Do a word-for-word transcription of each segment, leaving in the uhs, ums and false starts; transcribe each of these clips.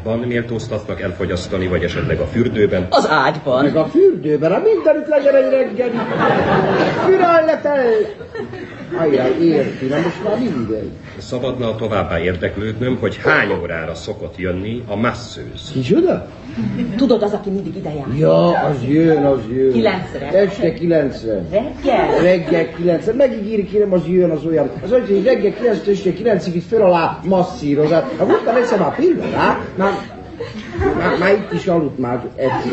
ágyban méltóztatnak elfogyasztani, vagy esetleg a fürdőben? Az ágyban. Meg a fürdőben, a mindenütt legyen egy reggeli. Fürelletel! Ajjaj, érti, na most már mindegy. Szabadna továbbá érdeklődnöm, hogy hány órára szokott jönni a masszőz. Kicsoda? Tudod, az, aki mindig ide jár? Ja, az jön, az jön. Kilencre. Este kilencre. Reggel? Reggel kilencre. Megígéri, kérem, az jön, az olyan. Az olyan, hogy reggel kilenctől este kilencig itt föl alá masszíroz. Hát voltam egyszer már pillanat, rá? Már, már, már itt is aludt már egyszer.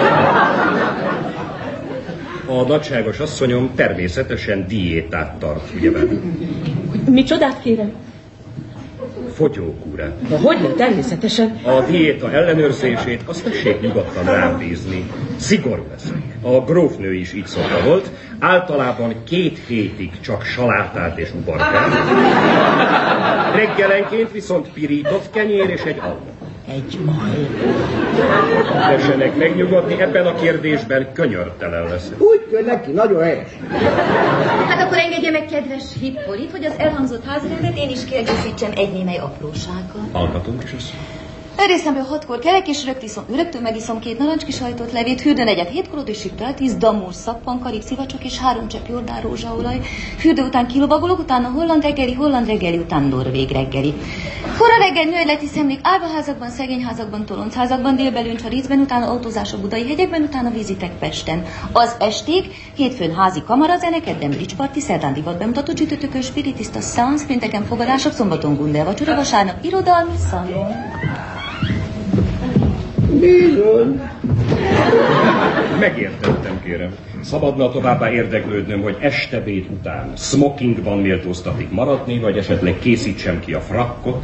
A nagyságos asszonyom természetesen diétát tart, ugye velem? Mi csodát kérem? Fogyókúrát. De hogy természetesen? A diéta ellenőrzését azt tessék nyugodtan rám bízni. Szigorú leszek. A grófnő is így szokta volt. Általában két hétig csak salátát és uborkát. Reggelenként viszont pirított kenyér és egy alma. Egy majd. Tessenek megnyugodni, ebben a kérdésben könyörtelen lesz. Úgy kell neki, nagyon helyes. Hát akkor engedje meg, kedves Hippolit, hogy az elhangzott házirendet én is kiegészítsem egy némely aprósággal. Hallgatunk is össze. Részemről hatkor kelek, és rögtiszom, rögtön megiszom két narancski sajtot levét, fürdőn egyet hétkor, és süttel, tíz damúr szappan, karib szivacsok és három csepp jordán rózsaolaj. Fürdő után kilovagolok, utána holland reggeli, holland reggeli, után norvég reggeli. Kora reggel műveleti szemlék árvaházakban, szegényházakban, toloncházakban, délbelőncs a Récben, utána autózás a budai hegyekben, utána vizitek Pesten. Az esték, hétfőn házi kamarazene, kedden bridge party, szerdán divat bemutató, csütörtökön spiritista seance, pénteken fogadások, szombaton gundel vacsora, vasárnap irodalmi szalon. Bizony. Megértettem, kérem. Szabadna továbbá érdeklődnöm, hogy estebéd után smokingban méltóztatik maradni, vagy esetleg készítsem ki a frakkot?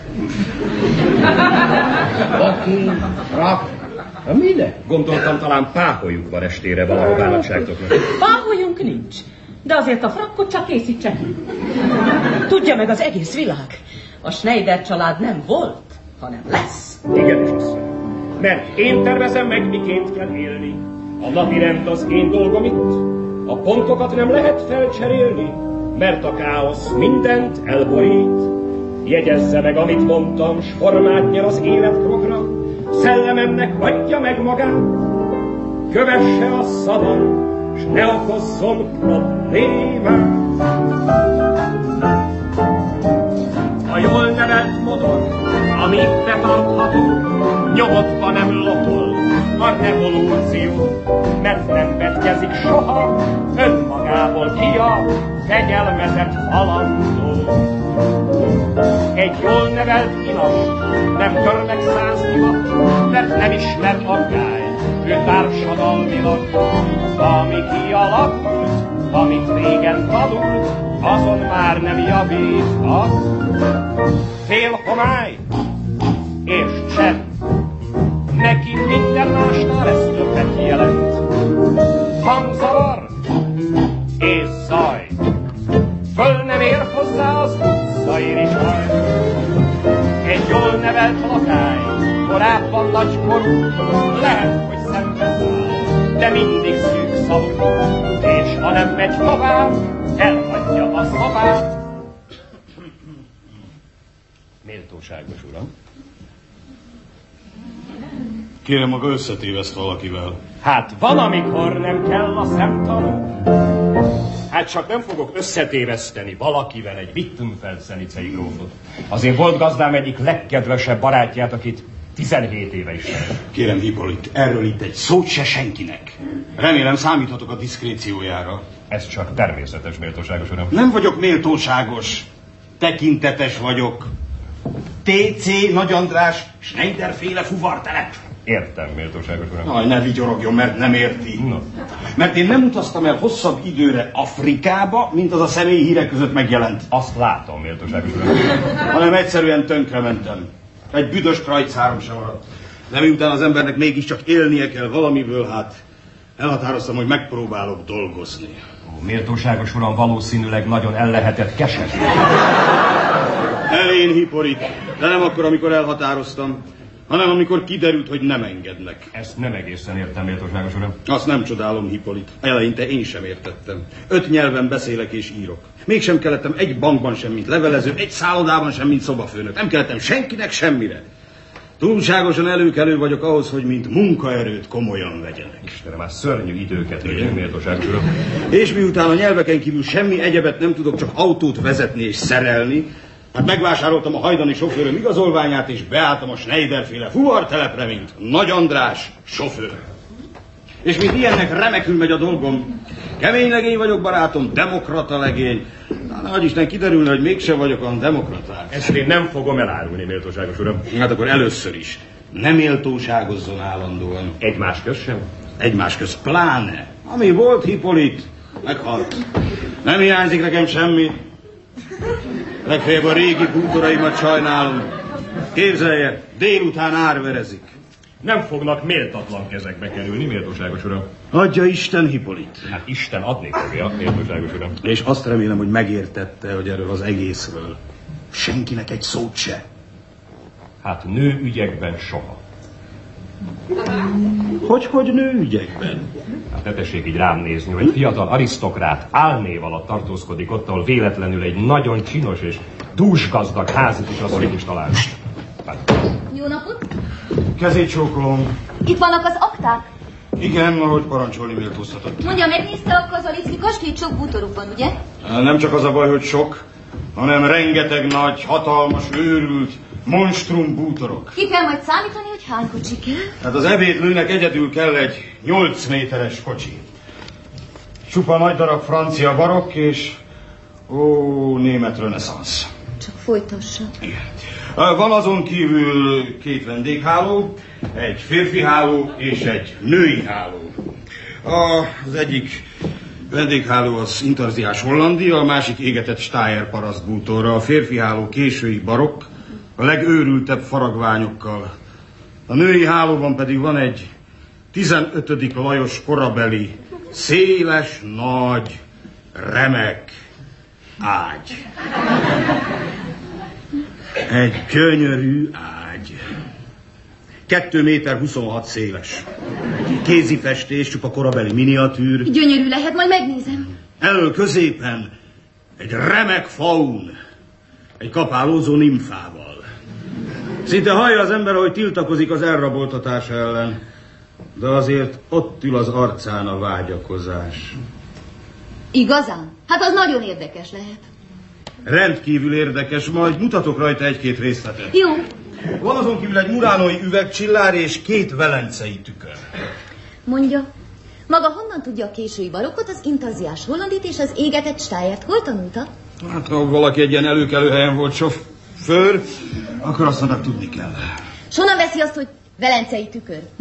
Aki, frak. Na mire? Gondoltam, talán páholyuk van estére valahová nagyságtoknak. Páholyunk nincs, de azért a frakkot csak készítsen. Tudja meg az egész világ, a Schneider család nem volt, hanem lesz. Igenis, asszony. Mert én tervezem meg, miként kell élni. A napirend az én dolgom itt. A pontokat nem lehet felcserélni, mert a káosz mindent elborít. Jegyezze meg, amit mondtam, s formát nyer az életprogram. Szellememnek adja meg magát, kövesse a szavam, s ne okozzon problémát. A jól nevelt motor, ami betartható, nyugodtan nem lotol a revolúció, mert nem vetkezik soha önmagából ki a fegyelmezett halandó. Egy jól nevelt inas nem tör meg száz divat, mert nem ismer aggály, ő társadalmilag. Ami kialakult, amit régen tanult, azon már nem javíthat. Fél homály és csend, neki minden másnál ez többet jelent. Hangzavar és zaj, föl nem ér hozzá az utcai rizsaj. Egy jól nevelt lakály, korábban nagykorú, lehet, hogy szembeszáll, de mindig szűk szavú, és ha nem megy tovább, elhagyja a szobát. Méltóságos uram. Kérem, maga összetéveszt valakivel. Hát van, amikor nem kell a szemtanú. Hát csak nem fogok összetéveszteni valakivel egy Wittenfeld-szenicei grófot. Azért volt gazdám egyik legkedvesebb barátját, akit tizenhét éve ismerek. Kérem, Hippolit, erről itt egy szót se senkinek. Remélem számíthatok a diszkréciójára. Ez csak természetes, méltóságos uram. Nem vagyok méltóságos. Tekintetes vagyok. té cé Nagy András Schneider-féle fuvartelep. Értem, méltóságos uram. Aj, ne vigyorogjon, mert nem érti. No. Mert én nem utaztam el hosszabb időre Afrikába, mint az a személyi hírek között megjelent. Azt látom, méltóságos uram. Hanem egyszerűen tönkrementem. Egy büdös krajcárom sem maradt. De miután az embernek mégiscsak élnie kell valamiből, hát elhatároztam, hogy megpróbálok dolgozni. Ó, méltóságos uram, valószínűleg nagyon el lehetett keserni. Elén, Hippolit, de nem akkor, amikor elhatároztam, hanem amikor kiderült, hogy nem engednek. Ezt nem egészen értem, méltóságos uram. Azt nem csodálom, Hippolit. Eleinte én sem értettem. Öt nyelven beszélek és írok. Mégsem kellettem egy bankban sem, mint levelező, egy szállodában sem, mint szobafőnök. Nem kellettem senkinek semmire. Túlságosan előkelő vagyok ahhoz, hogy mint munkaerőt komolyan vegyenek. Istenem, már szörnyű időket élünk, méltóságos uram. És miután a nyelveken kívül semmi egyebet nem tudok, csak autót vezetni és szerelni, hát megvásároltam a hajdani sofőröm igazolványát, és beálltam a Schneider-féle fuvartelepre, mint Nagy András sofőr. És mint ilyennek remekül megy a dolgom. Kemény legény vagyok, barátom, demokrata legény. Na, nagy Isten, kiderülne, hogy mégse vagyok olyan demokraták. Ezt én nem fogom elárulni, méltóságos uram. Hát akkor először is. Nem méltóságozzon állandóan. Egymás köz sem? Egymás köz pláne. Ami volt, Hippolit, meghalt. Nem hiányzik nekem semmi. Legfeljebb a régi bútoraimat sajnálom. Képzelje, délután árverezik. Nem fognak méltatlan kezekbe kerülni, méltóságos uram. Adja Isten, Hippolit. Hát Isten adni fogja, méltóságos uram. És azt remélem, hogy megértette, hogy erről az egészről senkinek egy szót se. Hát nő ügyekben soha. Hogy, hogy nő ügyekben? Hát ne tessék így rám nézni, hogy egy fiatal arisztokrát álnév alatt tartózkodik ott, ahol véletlenül egy nagyon csinos és dúsgazdag házit is asszonyt is talál. Hát. Jó napot! Kezét csókolom. Itt vannak az akták. Igen, ahogy parancsolni méltóztatott. Mondja, megnézte a Kazalicki kastélyt, sok bútoruk van, ugye? Nem csak az a baj, hogy sok, hanem rengeteg nagy, hatalmas, őrült, monstrum bútorok. Ki kell majd számítani, hogy hány kocsi kell? Hát az ebédlőnek egyedül kell egy nyolc méteres kocsi. Csupa nagy darab francia barokk és ó, német reneszánsz. Csak folytassa. Igen. Van azon kívül két vendégháló, egy férfi háló és egy női háló. Az egyik vendégháló az intarziás Hollandia, a másik égetett Steyr parasztbútorra, a férfi háló késői barokk, a legőrültebb faragványokkal. A női hálóban pedig van egy tizenötödik Lajos korabeli, széles, nagy, remek ágy. Egy gyönyörű ágy. Kettő méter huszonhat széles. Kézi festés, csupa korabeli miniatűr. Gyönyörű lehet, majd megnézem. Elől középen egy remek faun. Egy kapálózó nimfával. Szinte hallja az ember, hogy tiltakozik az elraboltatás ellen. De azért ott ül az arcán a vágyakozás. Igazán? Hát az nagyon érdekes lehet. Rendkívül érdekes, majd mutatok rajta egy-két részletet. Jó. Van azon kívül egy muránói üvegcsillár és két velencei tükör. Mondja, maga honnan tudja a késői barokkot, az intarziás Hollandit és az égetett Steyrt? Hol tanulta? Hát, ha valaki egy ilyen előkelő helyen volt sofőr, akkor azt annak tudni kell. S honnan veszi azt, hogy velencei tükör? Hm?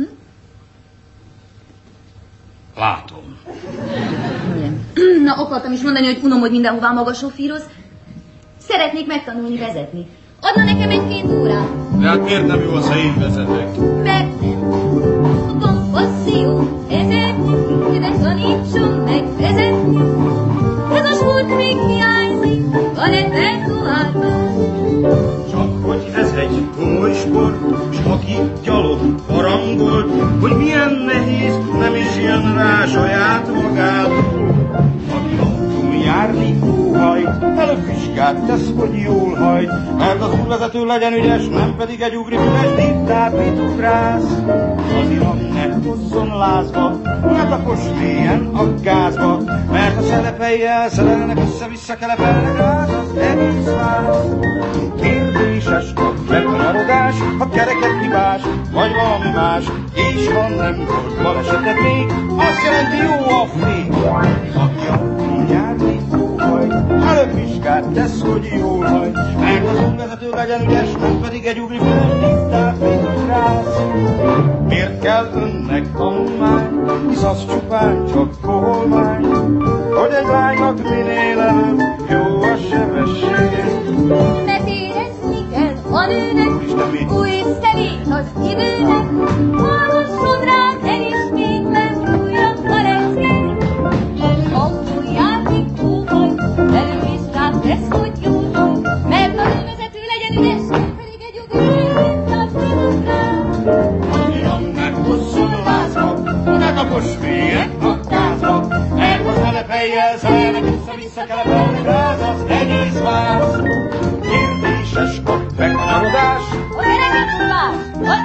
Látom. Na, akartam is mondani, hogy unom, hogy mindenhová maga sofíroz. Szeretnék megtanulni vezetni. Adna nekem egy-két órát? De hát miért nem jó az, ha én vezetek? Mert nem. Kompaszió, ezek, de tanítson meg vezetni. Ez a sport még hiányzik, van egy rettoáltal. Csak hogy ez egy komoly sport, s aki gyalog barangolt, hogy milyen nehéz, nem is jön rá saját magát. Aki autón járni óhajt, előbb vizsgát tesz, hogy jól hajt, mert az úrvezető legyen ügyes, nem pedig egy ugri füles, dittát mit ugrász. Az iram ne hozzon lázba, ne tapos mélyen a gázba, mert a szelepelyjel szerelnek össze-vissza kelepelnek át az egész váz. Kérdéses a bekanyarodás, a kereket hibás, vagy valami más, és ha nem volt balesetet még, azt jelenti jó a fény. Aki autón járni óhajt, előbb vizsgát tesz, hogy jól hajt, mert az úrvezető legyen ügyes, nem pedig egy ugri füles, diktát mit ugrász. Miért kell önnek tanulmány, hisz az csupán csak koholmány, hogy egy lánynak minél előbb jó a sebessége. Mert érezni kell a nőnek, új szelét az időnek, hallgasson rám elismét, mert újabb a lecke. Autón járni óhajt, előbb is rám tesz, hogy jól hajt, mert az önvezető legyen ügyes, nem pedig egy ugri, diktát mit ugrász. Iramnak hosszon lázba, ne kapos mélyen a gázba, mert a szelepelyjel szerelnek össze-vissza kelepelnek ráz az egész váz. Kérdéses a bekanyarodás, A kereket hibás,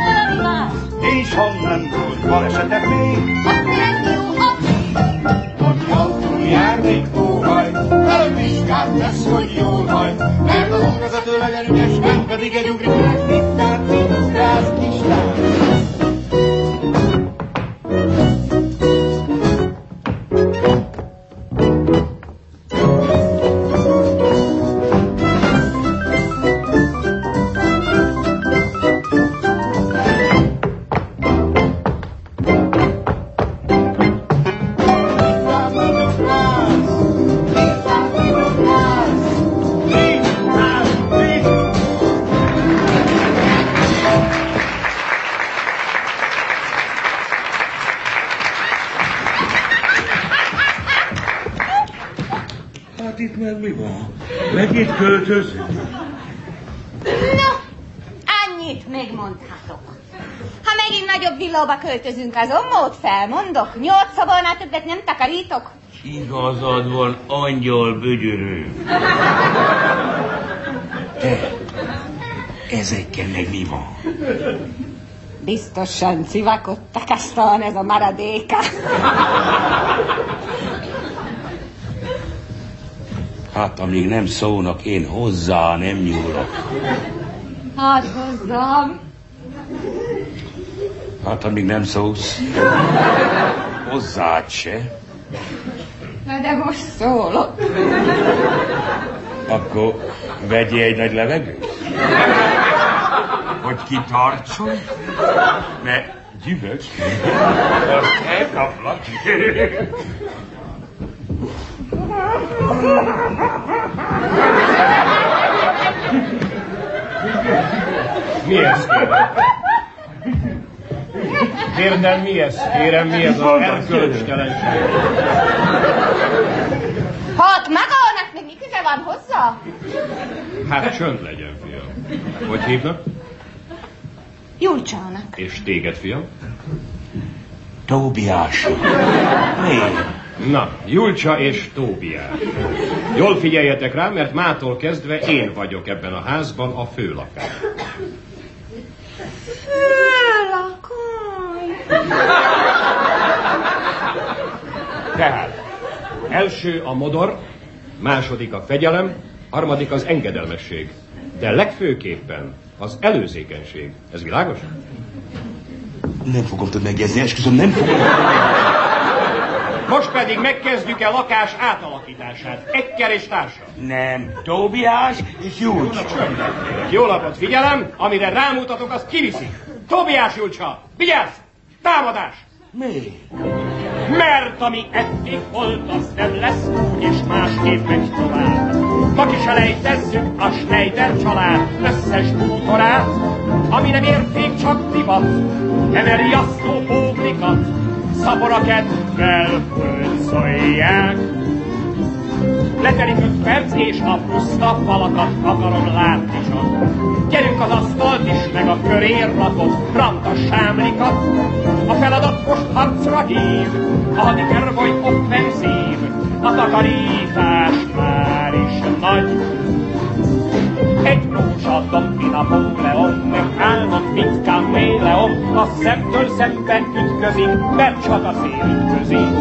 és ha nem volt balesetek még, akkor egy jó a hogy autón jár még óhaj, felvizsgált lesz, hogy jól haj, mert az önvezető legyen ügyes, nem pedig egy ugrikrás, tisztán, tisztás, tisztán. Megint költözünk? No, annyit megmondhatok. Ha megint nagyobb villóba költözünk, azon mód felmondok. Nyolc szobornál többet nem takarítok. Igazad van, angyal bügyörő. Te, ezekkel meg mi van? Biztosan civakodtak, aztán ez a maradéka. Hát, amíg nem szólnak, én hozzá nem nyúlok. Hát hozzám. Hát, amíg nem szólsz, hozzád se. Na, de most szólok. Akkor vegyél egy nagy levegőt. Hogy kitartson, mert gyümölcs. Azt elkaplak. Mi ez, kérem? Kérdem, mi ez, kérem, mi ez az erkölcstelenség? Hát magának még mi köze van hozzá? Hát csönd legyen, fiam. Hogy hívnak? Julcsának. És téged, fiam? Tóbiás. Miért? Na, Julcsa és Tóbiás. Jól figyeljetek rá, mert mától kezdve én vagyok ebben a házban a főlakás. Főlakás. Tehát, első a modor, második a fegyelem, harmadik az engedelmesség, de legfőképpen az előzékenység. Ez világos? Nem fogom tudni megjegyezni, esküszöm, nem fogom tudni megjegyezni. Most pedig megkezdjük el lakás átalakítását. Ekkel és társa. Nem, Tóbiás és Julcs. Jó napot, figyelem, amire rámutatok, azt kiviszik. Tóbiás, Julcsa, vigyázz! Támadás! Mi? Mert ami eddig volt, az nem lesz úgy, és másképp megy tovább. Ma kiselejtezzük a Schneider család összes bútorát, ami nem érték csak divat, emeli asztó póglikat, szapora kedvel hurcolják. Letelik öt perc, és a puszta falakat akarom látni csak. Gyerünk az asztalt is, meg a körér rakott branda sámlikat. A feladat most harcra hív, a hadikervoly offenzív, a takarítás már is nagy. Egy rózsa Don Napoleon, meg álmod, mint kaméleon, a szemtől szembe ütközik, mert csak a szél ütközik.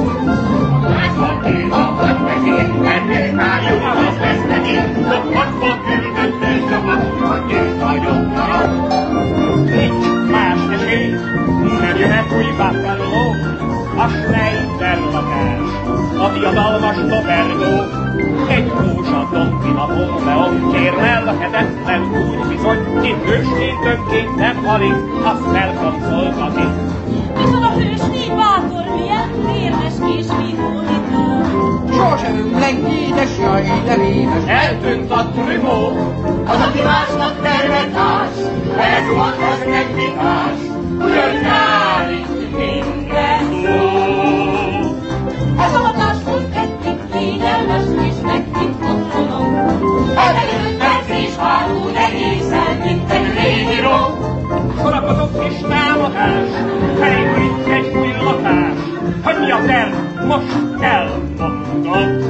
Házban vagy megint, és már jön az veszteni, szokatba küldött és a magukat és vagyok nagyon. Nincs más esély, nem jöhet új Buffalo, a Schneider lakás, a diadalmas Tobergó. Egy rózsa Don Napoleon, kérlel a kedetlen úgy bizony, itt hősként önként nem alig, azt felkoncoltatik. Micsoda hősné, bátor, milyen érmes kis vihónika. Sosem lenki, de jaj, de véres. Eltűnt a trümó, Az, aki másnak tervet ás, elzuhant, az megvitás. Jön rá itt minden szó. Ez a hatás volt eddig kényelmes, és megint otthonom. Elterült perc és hátul egészen, mint egy régi rom. sorakozott és támadás, felénk itt egy új lakás. Hogy mi a terv, most elmondom.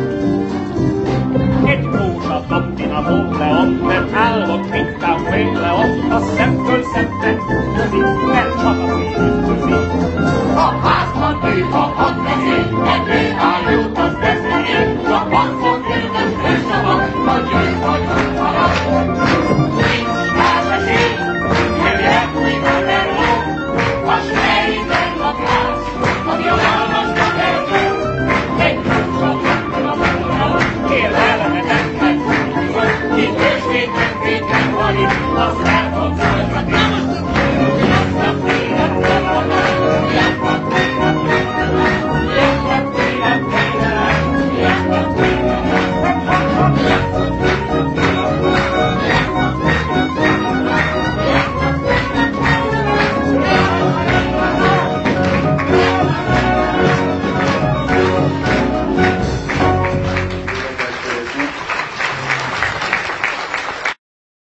Egy rózsa Don Napoleon, nem álmod, mint Kaméleon, a szemtől szembe ütközik, mert csak az én ütközik. A házban ő a hadvezér, ebből áll jót az beszél, a harcon élnek fősavak, nagy ősz vagy